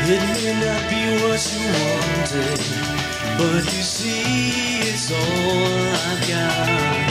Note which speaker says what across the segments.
Speaker 1: It may not be what you wanted, but you see it's all I've got.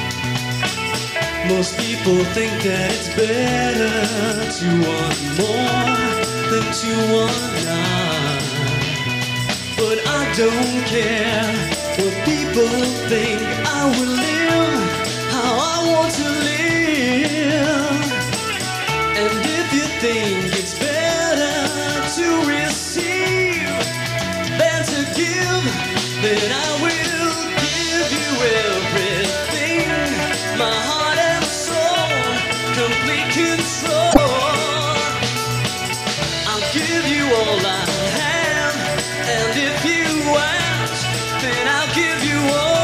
Speaker 1: Most people think that it's better to want more than to want none. But I don't care what people think. I will live how I want to live. And if you think it's better to receive than to give, then I will give you everything. My heart and soul, complete control. I'll give you all I have, and if you ask, then I'll give you all.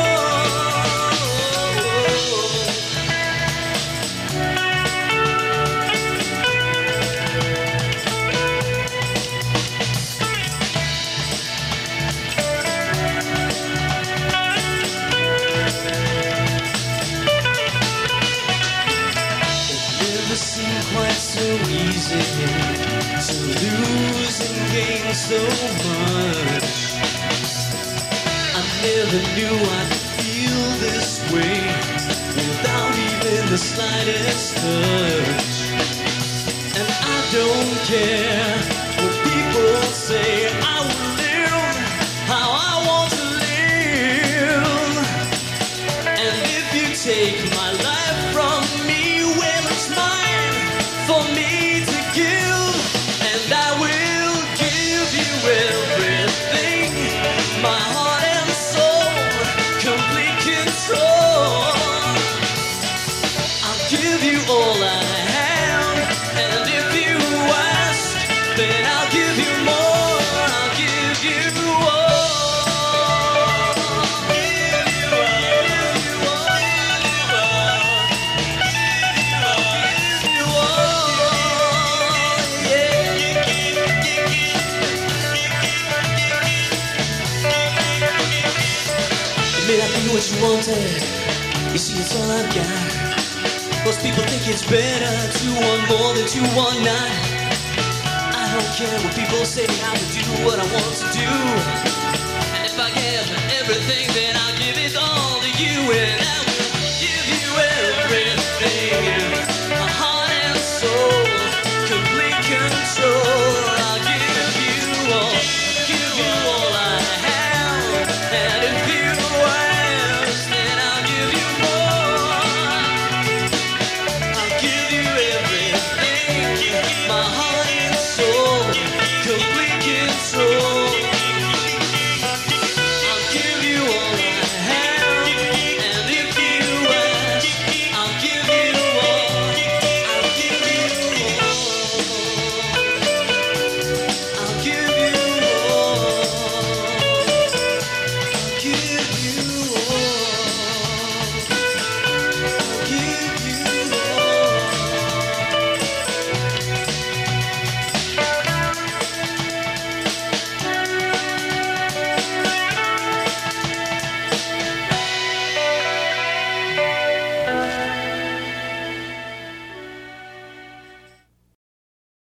Speaker 1: Quite so easy to lose and gain so much. I never knew I'd feel this way without even the slightest touch. And I don't care what people say. I will live how I want to live. And if you take my life from me, well, it's mine for me to give, and I will give you everything. My heart and soul, complete control. I'll give you all I have, and if you ask, then I'll give you more. I'll give you all. May not be what you wanted, you see it's all I've got. Most people think it's better to want more than to want none. I don't care what people say, I will do what I want to do. And if I give everything, then I'll give it all to you. And